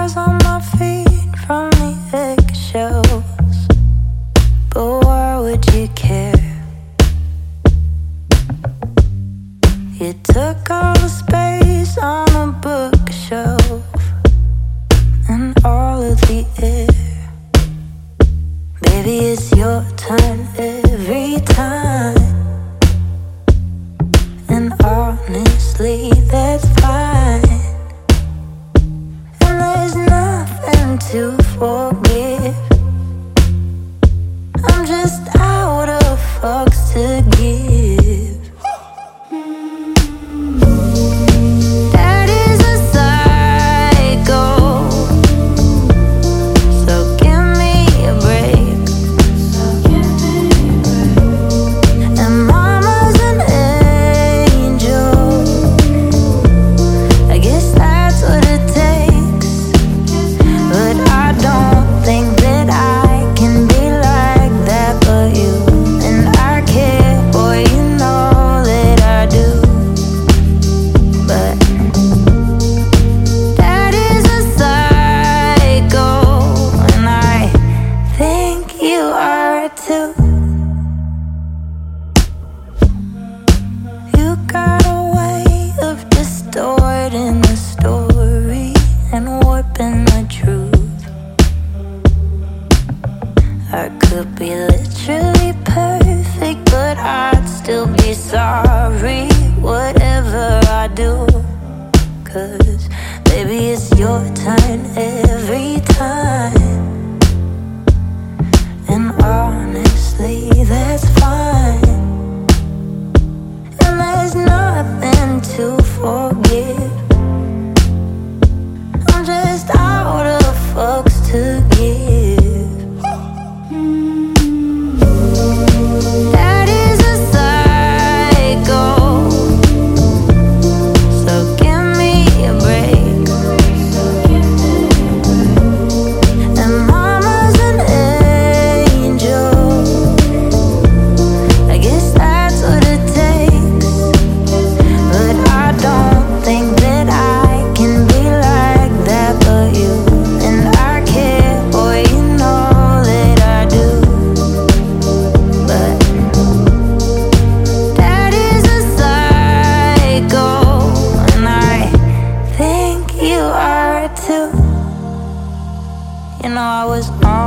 scars on my feet from the eggshells. But why would you care? You took all the space on a bookshelf and all of the air. Baby, it's your turn every time. And honestly, that's fine. And there's nothing to forgive. I'm just out of fucks to give. Daddy's a psycho, so give me a break. And mama's an angel, I guess that's what it takes. But I don't think that I can be like that for you. And I care, boy, you know that I do. But Daddy's a psycho, and I think you are too. You got a way of distorting the story and warping the truth. I could be literally perfect, but I'd still be sorry whatever I do. 'Cause baby, it's your turn every time. And honestly, that's fine. And there's nothing to forgive. I'm just out of fucks to give. Daddy's a psycho, so give me a break. And mama's an angel, I guess that's what it takes. But I don't think that I can be like that for you. And I care, boy, you know that I do. But Daddy's a psycho, and I think you are too. You know, I was on